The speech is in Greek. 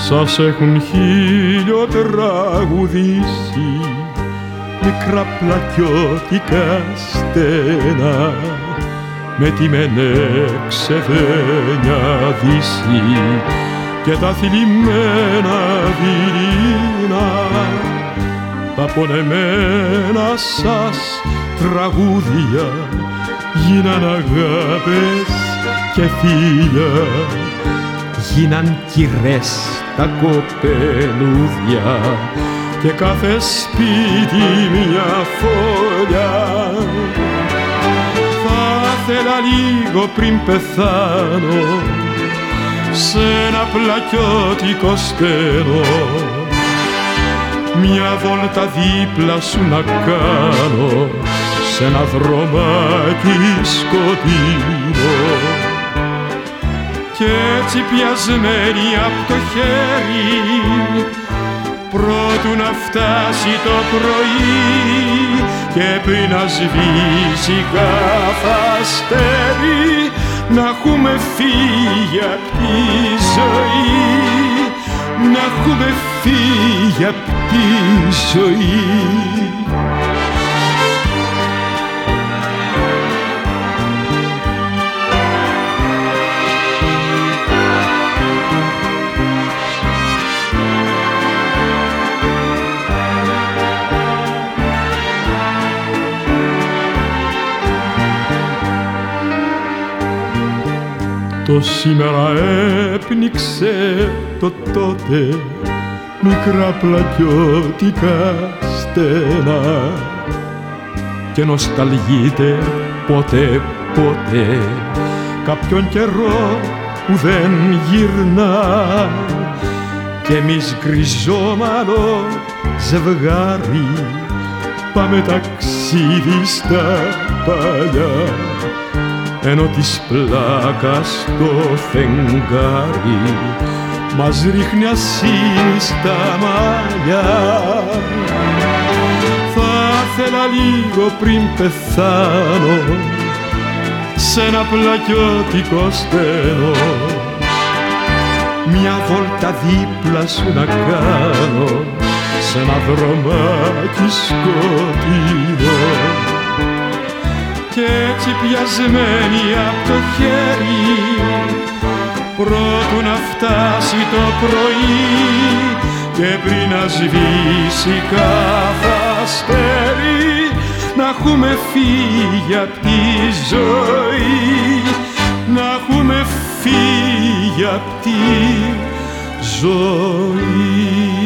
σας έχουν χίλιο τραγουδήσει μικρά πλατιώτικα στένα με τη μενέξεβένια δύση και τα θυλιμμένα δειλινά. Τα πονεμένα σας τραγούδια γίναν αγάπες και φίλια, γίναν κυρές τα κοπελούδια και κάθε σπίτι μια φωλιά. Θα ήθελα λίγο πριν πεθάνω σ' ένα πλατιώτικο στένο μια βόλτα δίπλα σου να κάνω σ' ένα δρομάκι σκοτεινό κι έτσι πιασμένη απ' το χέρι πρώτου να φτάσει το πρωί και πριν να σβήσει κάθε αστέρι να έχουμε φύγει απ' τη ζωή, να έχουμε φύγει απ' τη ζωή. Το σήμερα έπνιξε το τότε μικρά πλατιώτικα στένα και νοσταλγείται ποτέ κάποιον καιρό που δεν γυρνά και εμείς γκριζόμαλο ζευγάρι πάμε ταξίδι στα παλιά ενώ της πλάκας το φεγγάρι μας ρίχνει ασύνιστα μαλλιά. Θα ήθελα λίγο πριν πεθάνω σ' ένα πλατιώτικο στένο μια βόλτα δίπλα σου να κάνω σ' ένα δρομάκι σκοτεινό κι έτσι πιασμένη απ' το χέρι πρώτου να φτάσει το πρωί και πριν να σβήσει κάθε αστέρι να έχουμε φύγει απ' τη ζωή, να έχουμε φύγει απ' τη ζωή.